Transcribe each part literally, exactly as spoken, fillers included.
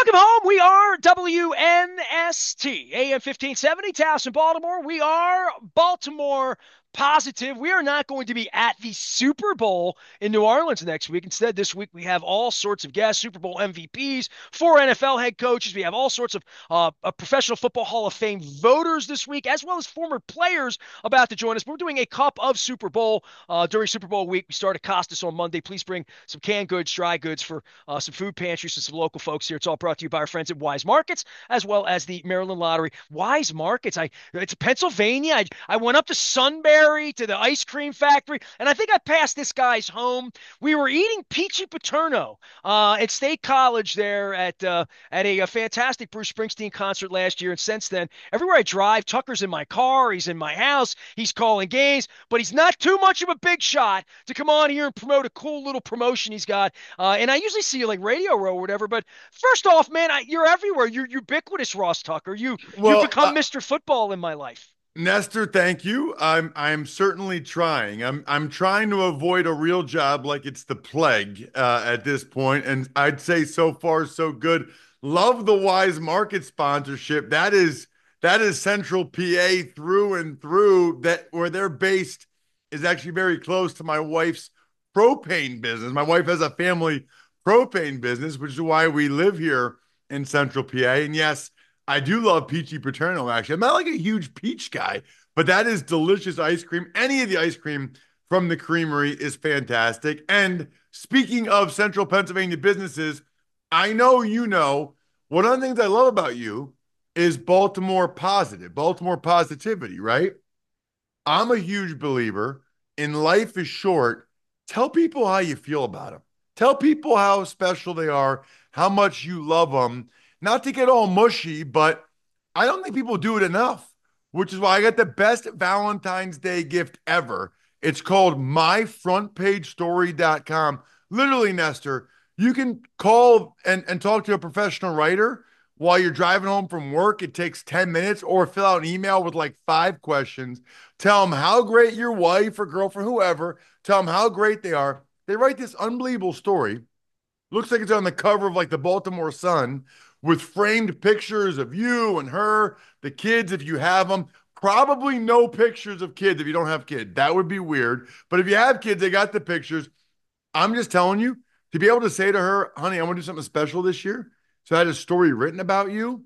Welcome home. We are W N S T, A M fifteen seventy, Towson, Baltimore. We are Baltimore positive. We are not going to be at the Super Bowl in New Orleans next week. Instead, this week we have all sorts of guests, Super Bowl M V Ps, four N F L head coaches. We have all sorts of uh, uh, Professional Football Hall of Fame voters this week, as well as former players about to join us. We're doing a cup of Super Bowl uh, during Super Bowl week. We start at Costas on Monday. Please bring some canned goods, dry goods for uh, some food pantries and some local folks here. It's all brought to you by our friends at Wise Markets, as well as the Maryland Lottery. Wise Markets, I it's Pennsylvania. I, I went up to Sunbury to the ice cream factory, and I think I passed this guy's home. We were eating peachy paterno uh, at State College there at uh, at a, a fantastic Bruce Springsteen concert last year. And since then, everywhere I drive, Tucker's in my car, he's in my house, he's calling games, but he's not too much of a big shot to come on here and promote a cool little promotion he's got. Uh, and I usually see you like Radio Row or whatever. But first off, man, I, you're everywhere. You're ubiquitous, Ross Tucker. You you've Well, become uh, mister Football in my life. Nestor, thank you. I'm I'm certainly trying. I'm I'm trying to avoid a real job like it's the plague uh, at this point, and I'd say so far so good. Love the Wise Market sponsorship. That is that is Central P A through and through. That where they're based is actually very close to my wife's propane business. My wife has a family propane business, which is why we live here in Central P A. And yes, I do love peachy paterno, actually. I'm not like a huge peach guy, but that is delicious ice cream. Any of the ice cream from the creamery is fantastic. And speaking of central Pennsylvania businesses, I know you know one of the things I love about you is Baltimore positive, Baltimore positivity, right? I'm a huge believer in life is short. Tell people how you feel about them. Tell people how special they are, how much you love them. Not to get all mushy, but I don't think people do it enough, which is why I got the best Valentine's Day gift ever. It's called my front page story dot com. Literally, Nestor, you can call and, and talk to a professional writer while you're driving home from work. It takes ten minutes, or fill out an email with like five questions. Tell them how great your wife or girlfriend, whoever, tell them how great they are. They write this unbelievable story. Looks like it's on the cover of like the Baltimore Sun with framed pictures of you and her, the kids, if you have them. Probably no pictures of kids if you don't have kids. That would be weird. But if you have kids, they got the pictures. I'm just telling you, to be able to say to her, honey, I want to do something special this year. So I had a story written about you.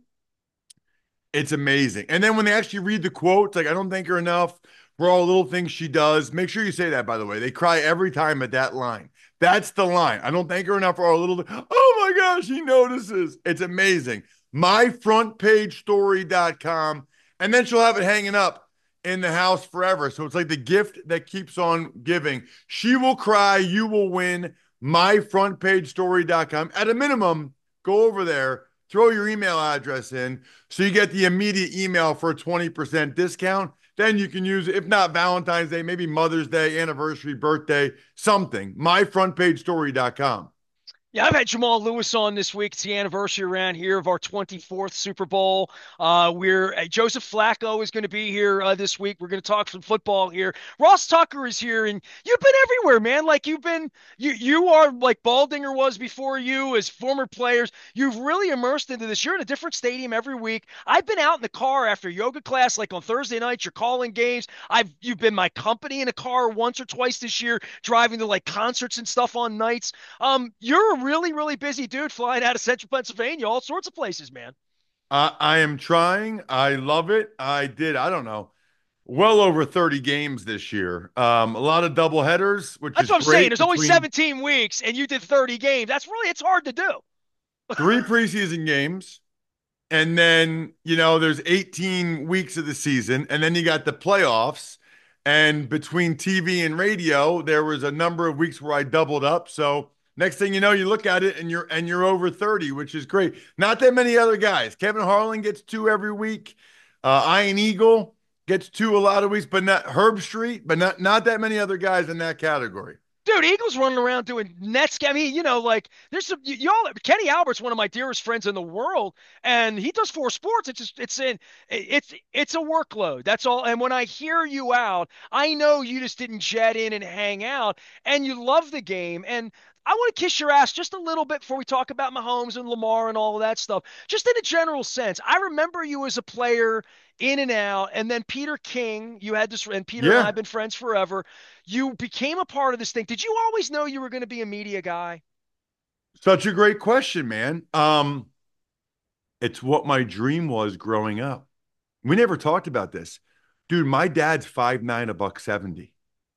It's amazing. And then when they actually read the quotes, like, I don't thank her enough for all the little things she does. Make sure you say that, by the way. They cry every time at that line. That's the line. I don't thank her enough for all the little, oh my gosh, he notices. It's amazing. my front page story dot com. And then she'll have it hanging up in the house forever. So it's like the gift that keeps on giving. She will cry. You will win. my front page story dot com. At a minimum, go over there, throw your email address in so you get the immediate email for a twenty percent discount. Then you can use it, if not Valentine's Day, maybe Mother's Day, anniversary, birthday, something. my front page story dot com. Yeah, I've had Jamal Lewis on this week. It's the anniversary around here of our twenty-fourth Super Bowl. Uh, we're uh, Joseph Flacco is going to be here uh, this week. We're going to talk some football here. Ross Tucker is here, and you've been everywhere, man. Like you've been, you you are like Baldinger was before you as former players. You've really immersed into this. You're in a different stadium every week. I've been out in the car after yoga class, like on Thursday nights. You're calling games. I've you've been my company in a car once or twice this year, driving to like concerts and stuff on nights. Um, you're a really, really busy dude flying out of central Pennsylvania, all sorts of places, man. Uh, I am trying. I love it. I did, I don't know, well over thirty games this year. Um, a lot of double headers, which That's is what I'm saying. great There's only between seventeen weeks and you did thirty games. That's really, it's hard to do. three preseason games. And then, you know, there's eighteen weeks of the season. And then you got the playoffs. And between T V and radio, there was a number of weeks where I doubled up. So next thing you know, you look at it and you're and you're over thirty, which is great. Not that many other guys. Kevin Harlan gets two every week. Uh, Ian Eagle gets two a lot of weeks, but not Herb Street, but not not that many other guys in that category. Dude, Eagles running around doing nets. I mean, you know, like there's some y- y'all. Kenny Albert's one of my dearest friends in the world, and he does four sports. It's just it's in it's it's a workload. That's all. And when I hear you out, I know you just didn't jet in and hang out, and you love the game. And I want to kiss your ass just a little bit before we talk about Mahomes and Lamar and all of that stuff. Just in a general sense, I remember you as a player in and out, and then Peter King, you had this, and Peter and I Yeah, have been friends forever. You became a part of this thing. Did you always know you were going to be a media guy? such a great question, man. Um, it's what my dream was growing up. We never talked about this. Dude, my dad's five nine, a buck seventy.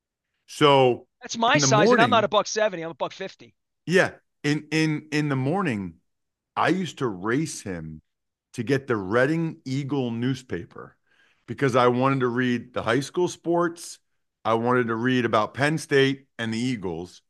So That's my in the size, and I'm not a morning, buck seventy. I'm a buck fifty. yeah, in in in the morning, I used to race him to get the Reading Eagle newspaper because I wanted to read the high school sports. I wanted to read about Penn State and the Eagles.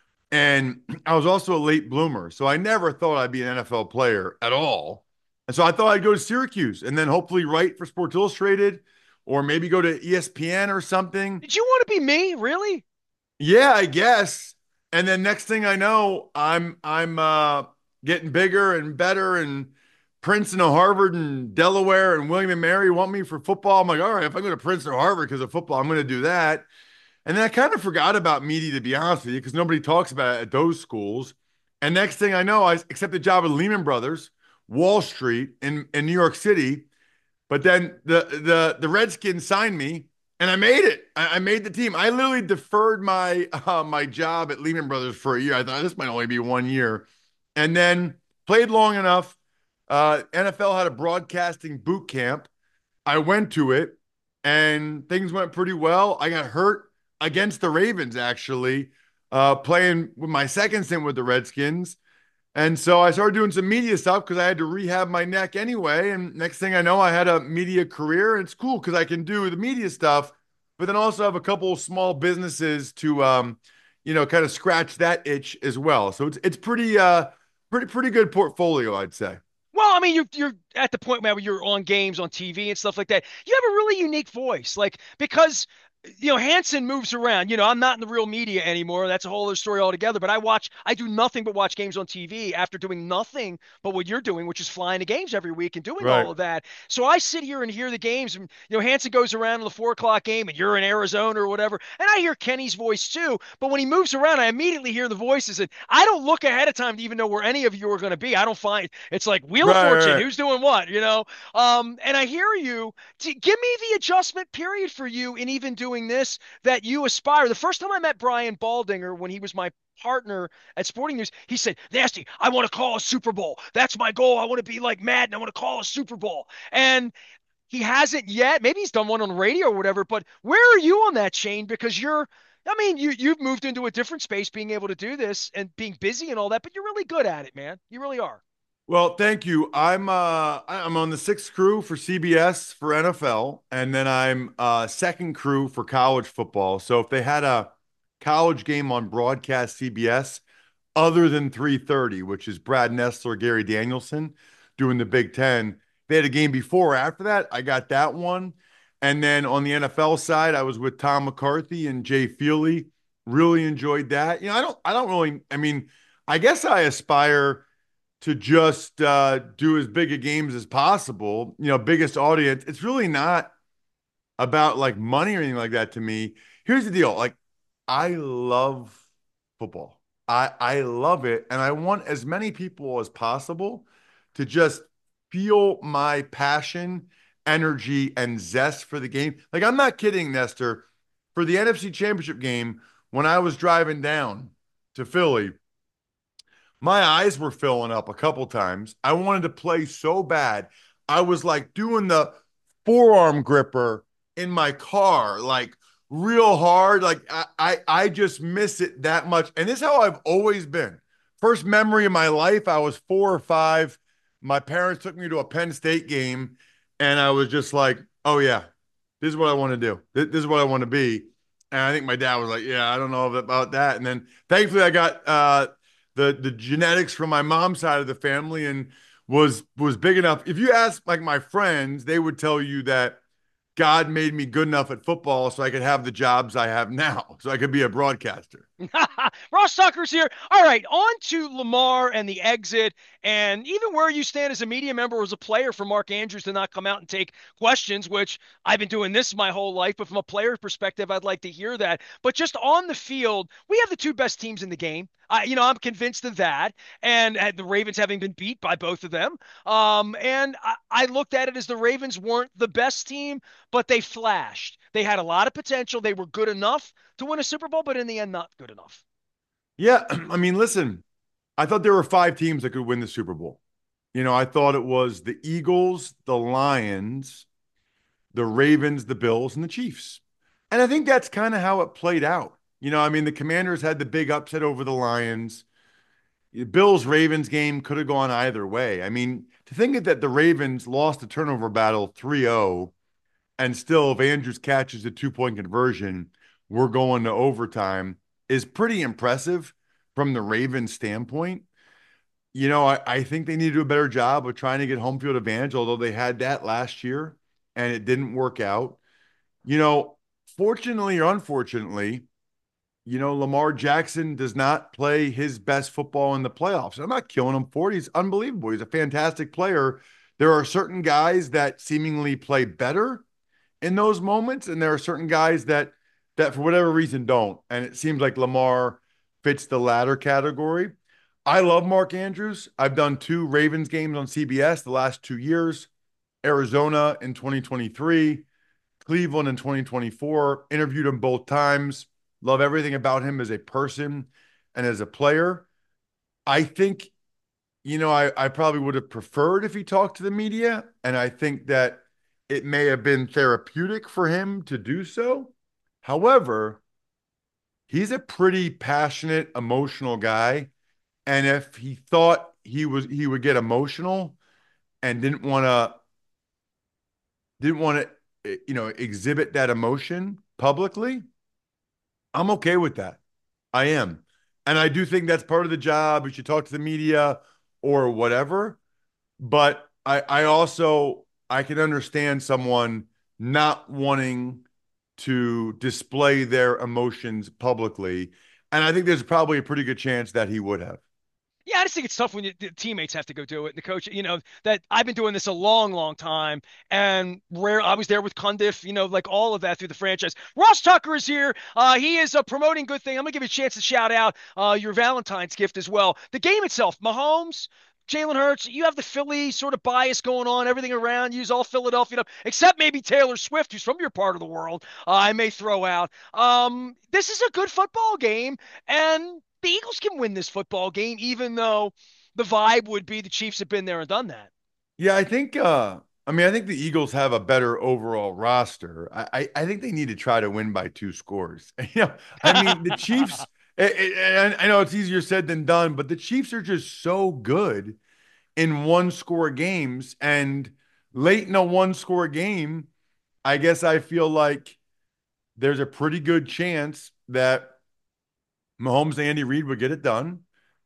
And I was also a late bloomer. So I never thought I'd be an N F L player at all. And so I thought I'd go to Syracuse and then hopefully write for Sports Illustrated or maybe go to E S P N or something. Did you want to be me? Really? Yeah, I guess. And then next thing I know, I'm I'm uh getting bigger and better and Princeton and Harvard and Delaware and William and Mary want me for football. I'm like, all right, if I go to Princeton or Harvard because of football, I'm going to do that. And then I kind of forgot about media, to be honest with you, because nobody talks about it at those schools. And next thing I know, I accepted a job at Lehman Brothers, Wall Street in, in New York City. But then the the the Redskins signed me, and I made it. I, I made the team. I literally deferred my uh, my job at Lehman Brothers for a year. I thought this might only be one year, and then played long enough. Uh, N F L had a broadcasting boot camp. I went to it, and things went pretty well. I got hurt against the Ravens, actually, uh, playing with my second stint with the Redskins. And so I started doing some media stuff because I had to rehab my neck anyway. And next thing I know, I had a media career. And it's cool because I can do the media stuff, but then also have a couple of small businesses to, um, you know, kind of scratch that itch as well. So it's it's pretty, uh, pretty pretty good portfolio, I'd say. Well, I mean, you're you're at the point where you're on games on T V and stuff like that. You have a really unique voice, like because you know Hanson moves around. You know, I'm not in the real media anymore. That's a whole other story altogether. But I watch, I do nothing but watch games on T V after doing nothing but what you're doing, which is flying to games every week and doing Right. all of that. So I sit here and hear the games, and you know, Hanson goes around to the four o'clock game, and you're in Arizona or whatever, and I hear Kenny's voice too. But when he moves around, I immediately hear the voices, and I don't look ahead of time to even know where any of you are going to be. I don't find it's like Wheel of Right, Fortune, right, who's doing what, you know? Um, and I hear you. To give me the adjustment period for you in even doing this that you aspire. The first time I met Brian Baldinger when he was my partner at Sporting News, he said, Nasty, I want to call a Super Bowl. That's my goal. I want to be like Madden. I want to call a Super Bowl. And he hasn't yet. Maybe he's done one on the radio or whatever, but where are you on that chain? Because you're, I mean, you you've moved into a different space being able to do this and being busy and all that, but you're really good at it, man. You really are. Well, thank you. I'm uh I'm on the sixth crew for C B S for N F L, and then I'm uh second crew for college football. So if they had a college game on broadcast C B S other than three thirty, which is Brad Nessler, Gary Danielson doing the Big Ten, they had a game before or after that. I got that one. And then on the N F L side, I was with Tom McCarthy and Jay Feely. Really enjoyed that. You know, I don't I don't really, I mean, I guess I aspire to just uh, do as big a games as possible, you know, biggest audience. It's really not about like money or anything like that to me. Here's the deal. Like, I love football. I I love it. And I want as many people as possible to just feel my passion, energy, and zest for the game. Like, I'm not kidding, Nestor. For the N F C Championship game, when I was driving down to Philly, my eyes were filling up a couple times. I wanted to play so bad. I was like doing the forearm gripper in my car, like real hard. Like I, I, I just miss it that much. And this is how I've always been. First memory of my life, I was four or five. My parents took me to a Penn State game, and I was just like, oh, yeah, this is what I want to do. This, this is what I want to be. And I think my dad was like, yeah, I don't know about that. And then thankfully I got uh, the the genetics from my mom's side of the family and was was big enough. If you ask like my friends, they would tell you that God made me good enough at football so I could have the jobs I have now, so I could be a broadcaster. Ross Tucker's here. All right, on to Lamar and the exit, and even where you stand as a media member or as a player for Mark Andrews to not come out and take questions, which I've been doing this my whole life, but from a player perspective, I'd like to hear that. But just on the field, we have the two best teams in the game. I, you know, I'm convinced of that, and, and the Ravens having been beat by both of them. Um, and I, I looked at it as the Ravens weren't the best team, but they flashed. They had a lot of potential. They were good enough to win a Super Bowl, but in the end, not good enough. Yeah, I mean, listen, I thought there were five teams that could win the Super Bowl. You know, I thought it was the Eagles, the Lions, the Ravens, the Bills, and the Chiefs. And I think that's kind of how it played out. You know, I mean, the Commanders had the big upset over the Lions. The Bills Ravens game could have gone either way. I mean, to think that the Ravens lost the turnover battle three zero, and still, if Andrews catches a two point conversion, we're going to overtime is pretty impressive from the Ravens standpoint. You know, I, I think they need to do a better job of trying to get home field advantage, although they had that last year and it didn't work out. You know, fortunately or unfortunately, you know, Lamar Jackson does not play his best football in the playoffs. I'm not killing him for it. He's unbelievable. He's a fantastic player. There are certain guys that seemingly play better in those moments, and there are certain guys that that for whatever reason don't. And it seems like Lamar fits the latter category. I love Mark Andrews. I've done two Ravens games on C B S the last two years, Arizona in twenty twenty-three, Cleveland in twenty twenty-four. Interviewed him both times. Love everything about him as a person and as a player. I think, you know, I, I probably would have preferred if he talked to the media. And I think that it may have been therapeutic for him to do so. However, he's a pretty passionate, emotional guy. And if he thought he was he would get emotional and didn't want to didn't want to you know exhibit that emotion publicly, I'm okay with that. I am. And I do think that's part of the job. You should talk to the media or whatever. But I, I also I can understand someone not wanting to display their emotions publicly. And I think there's probably a pretty good chance that he would have. Yeah, I just think it's tough when you, the teammates have to go do it. And the coach, you know, that I've been doing this a long, long time, and rare. I was there with Cundiff, you know, like all of that through the franchise. Ross Tucker is here. Uh, he is uh, promoting good thing. I'm gonna give you a chance to shout out uh, your Valentine's gift as well. The game itself, Mahomes. Jalen Hurts, you have the Philly sort of bias going on, everything around you is all Philadelphia, you know, except maybe Taylor Swift, who's from your part of the world. Uh, I may throw out. Um, this is a good football game, and the Eagles can win this football game, even though the vibe would be the Chiefs have been there and done that. Yeah, I think uh I mean I think the Eagles have a better overall roster. I I, I think they need to try to win by two scores. You know, I mean the Chiefs it, it, I know it's easier said than done, but the Chiefs are just so good in one score games and late in a one score game, I guess I feel like there's a pretty good chance that Mahomes and Andy Reid would get it done.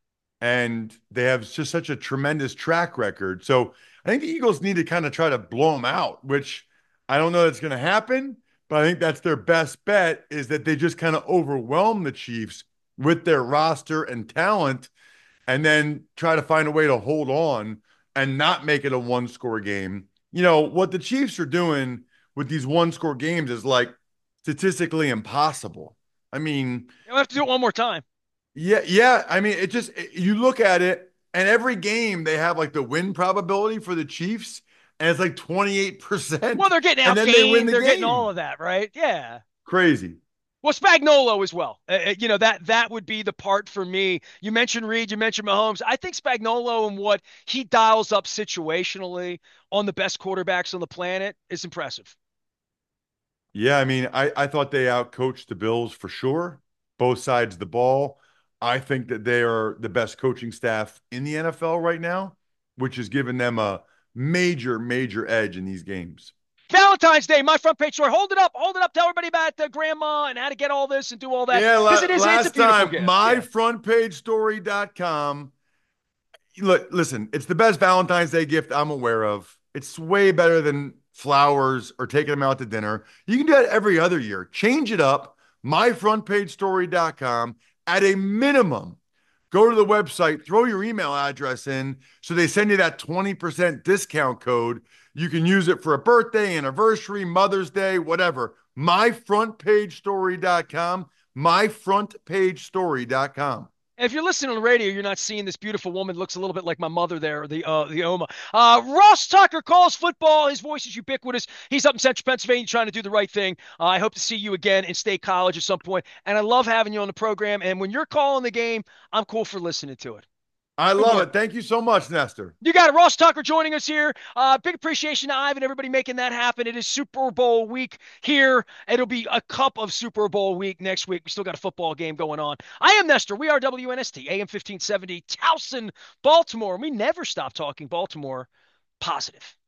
And they have just such a tremendous track record. So I think the Eagles need to kind of try to blow them out, which I don't know that's going to happen, but I think that's their best bet is that they just kind of overwhelm the Chiefs with their roster and talent and then try to find a way to hold on and not make it a one score game. You know, what the Chiefs are doing with these one score games is like statistically impossible. I mean, You'll have to do it one more time. yeah, yeah. I mean, it just it- you look at it, and every game they have like the win probability for the Chiefs, and it's like twenty-eight Well, percent, they're getting and out then they win gamed. the They're getting all game. of that, right? Yeah. Crazy. Well, Spagnolo as well. Uh, uh, you know that that would be the part for me. You mentioned Reed, you mentioned Mahomes. I think Spagnolo and what he dials up situationally on the best quarterbacks on the planet is impressive. Yeah, I mean, I I thought they outcoached the Bills for sure, both sides of the ball. I think that they are the best coaching staff in the N F L right now, which has given them a major, major edge in these games. Valentine's Day, my front page story. Hold it up, hold it up. Tell everybody about the grandma and how to get all this and do all that Yeah, because la it is it's a last beautiful time, gift. my Yeah. front page story dot com. Look, listen, it's the best Valentine's Day gift I'm aware of. It's way better than flowers or taking them out to dinner. You can do that every other year. Change it up. my front page story dot com. at a minimum, go to the website, throw your email address in so they send you that twenty percent discount code. You can use it for a birthday, anniversary, Mother's Day, whatever. my front page story dot com, my front page story dot com. If you're listening on the radio, you're not seeing this beautiful woman. Looks a little bit like my mother there, the uh, the Oma. Uh, Ross Tucker calls football. His voice is ubiquitous. He's up in Central Pennsylvania trying to do the right thing. Uh, I hope to see you again in State College at some point. And I love having you on the program. And when you're calling the game, I'm cool for listening to it. I Good love work. it. Thank you so much, Nestor. You got it. Ross Tucker joining us here. Uh, big appreciation to Ivan, everybody making that happen. It is Super Bowl week here. It'll be a cup of Super Bowl week next week. We still got a football game going on. I am Nestor. We are W N S T, A M fifteen seventy, Towson, Baltimore. We never stop talking Baltimore positive.